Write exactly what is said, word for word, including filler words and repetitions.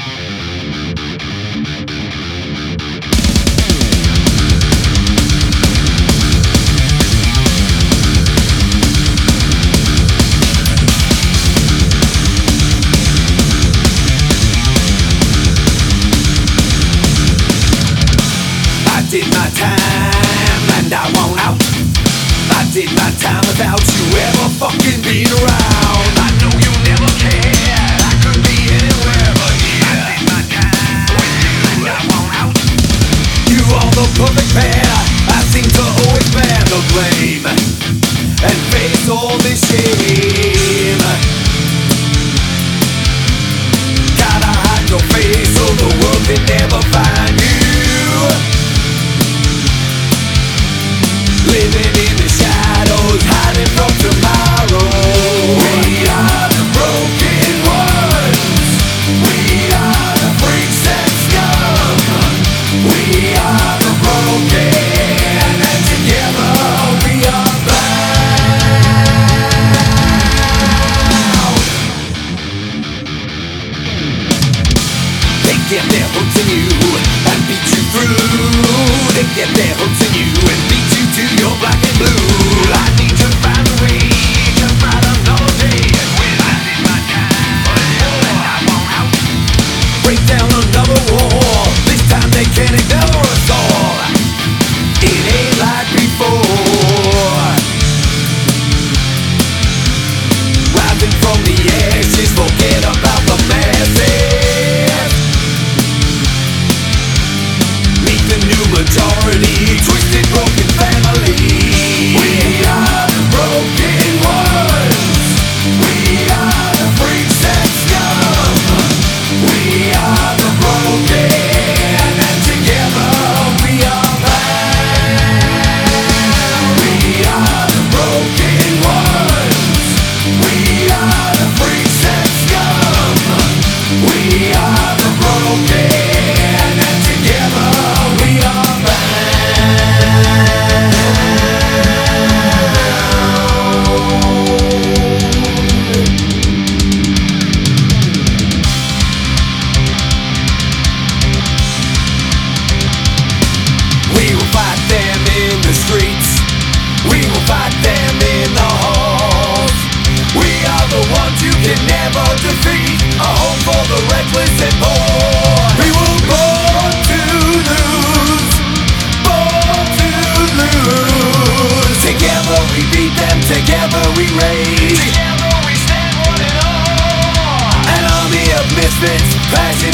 did my time and I want out. I did my time without you ever fucking being around. I know you never cared, I could be anywhere but here. I did my time with you and I want out. You are the perfect pair, I seem to always bear the blame and face all this shame. Gotta hide your face so the world can never find you. Living in the shadows, hiding from tomorrow. We are the broken ones. We are the freaks and scum. We are the broken, and together we are bound. They get their hooks in you and beat you through. They get their hooks in you and beat you to your black and blue. I need to find a way to fight another day. When I did my time for you and I won't out. Break down another wall. This time they can't ignore us all. It ain't like before. Rising from the ashes, forget about the masses. Meet the new majority, twisted, broken family. We are the broken ones. We are the freaks and scum. We are the broken, and together we are bound. We are the broken ones. We are the freaks and scum. We are the broken, and together we are bound. We will fight them in the streets. We will fight them in the halls. We are the ones you can never defeat. A home for the reckless and poor. We were born to lose, born to lose. Together we beat them, together we rage. Together we stand one and all. An army of misfits, passion